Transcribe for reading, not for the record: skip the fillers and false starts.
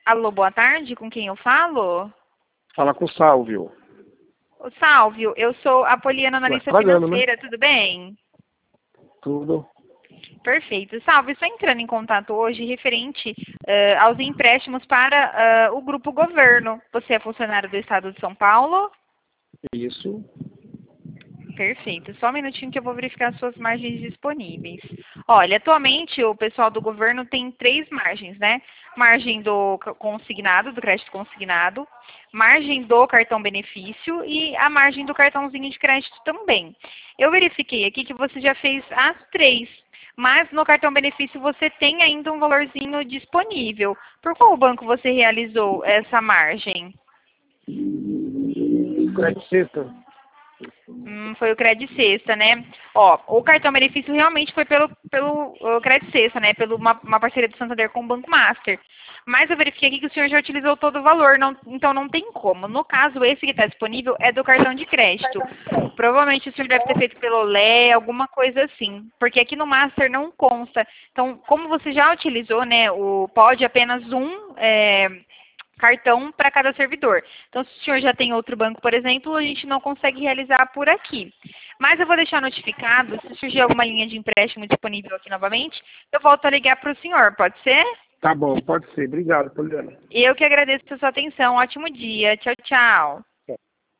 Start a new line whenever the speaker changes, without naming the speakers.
Alô, boa tarde, com quem eu falo?
Fala com o Sálvio.
Ô, Sálvio, eu sou a Poliana,
Ué,
analista
pagando, né?
financeira, tudo bem?
Tudo.
Perfeito. Sálvio, estou entrando em contato hoje referente aos empréstimos para o Grupo Governo. Você é funcionário do Estado de São Paulo?
Isso.
Perfeito. Só um minutinho que eu vou verificar as suas margens disponíveis. Olha, atualmente o pessoal do governo tem 3 margens, né? Margem do consignado, do crédito consignado, margem do cartão benefício e a margem do cartãozinho de crédito também. Eu verifiquei aqui que você já fez as 3, mas no cartão benefício você tem ainda um valorzinho disponível. Por qual banco você realizou essa margem?
Crédito sexta.
Foi o Credit Sexta, né? Ó, o cartão benefício realmente foi pelo o Credit Sexta, né? Pela uma parceria do Santander com o Banco Master. Mas eu verifiquei aqui que o senhor já utilizou todo o valor, então não tem como. No caso, esse que está disponível é do cartão de crédito. Provavelmente o senhor deve ter feito pelo Lé, alguma coisa assim. Porque aqui no Master não consta. Então, como você já utilizou, né? Pode apenas cartão para cada servidor. Então, se o senhor já tem outro banco, por exemplo, a gente não consegue realizar por aqui. Mas eu vou deixar notificado, se surgir alguma linha de empréstimo disponível aqui novamente, eu volto a ligar para o senhor, pode ser?
Tá bom, pode ser. Obrigado, Poliana.
Eu que agradeço a sua atenção. Ótimo dia. Tchau, tchau.